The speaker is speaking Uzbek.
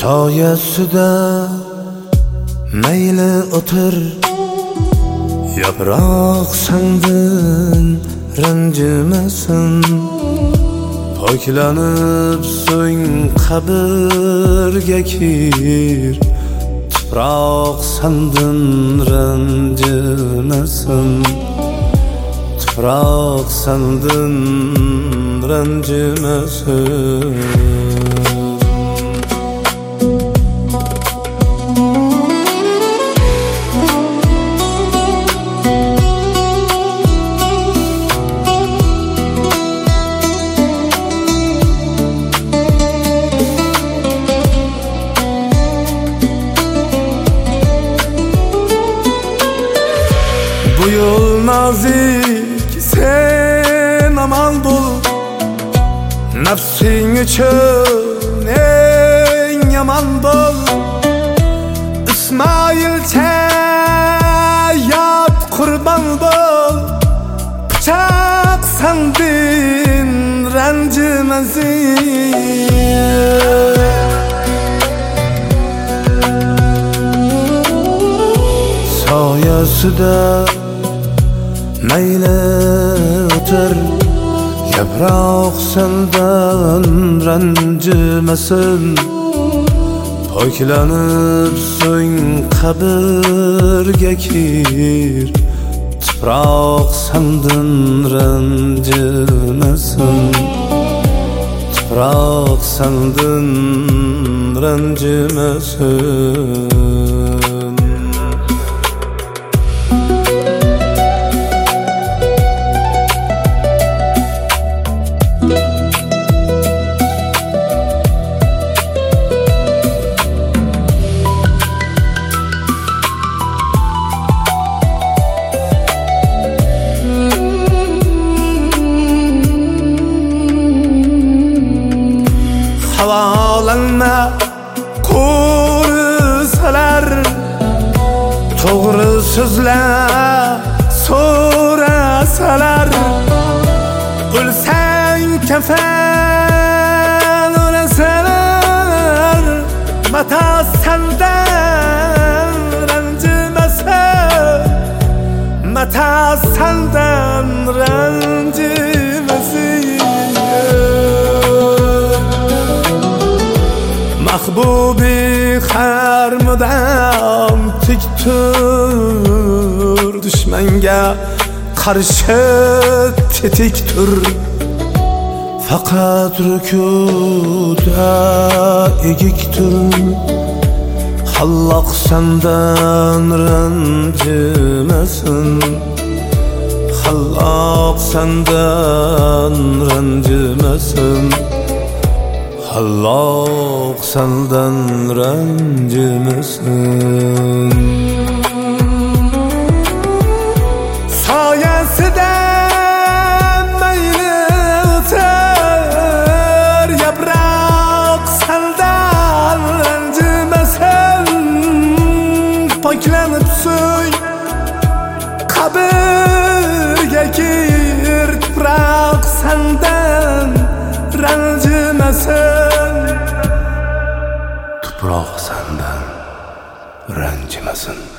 soyasida mayli o'tir, yaproq sandin ranjimasin. Poklanib so'ng qabrga kir, tuproq sandin ranjimasin. Tuproq sandin ranjimasin. Bu yol nazik, sen aman bul, nafsing uchun eng yaman bol. İsmailcha yot qurban bol, pichoq sandin ranjimasin. Soyasida mayli o'tir, yaproq sandan ranjimasin. Poklanib so'ng qabrga kir, tuproq sandin ranjimasin. Tuproq sandin ranjimasin. Havolanma ko'rsalar, to'g'ri so'zlar so'rasalar. O'lsang kafan o'rasalar, mato sandan ranjimasin. Mato sandan ranjimasin. Mahbubi har mudam tik tur, dushmanga qarshi tetik tur. Faqat rukuda egik tur, Alloh sendan ranjimasin. Alloh sendan ranjimasin. Alloh sendan ranjimasin. Soyasida mayli o'tir, yaproq sandan ranjimasin. Poklanib so'ng qabrga kir, tuproq sandan ranjimasin. Tuproq sandan ranjimasin.